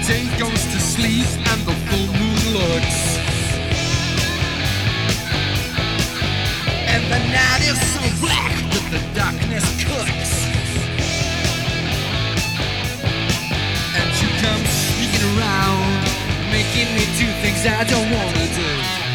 day goes to sleep and the full moon looks, and the night is so black that the darkness cooks. And you come sneaking around, making me do things I don't wanna do.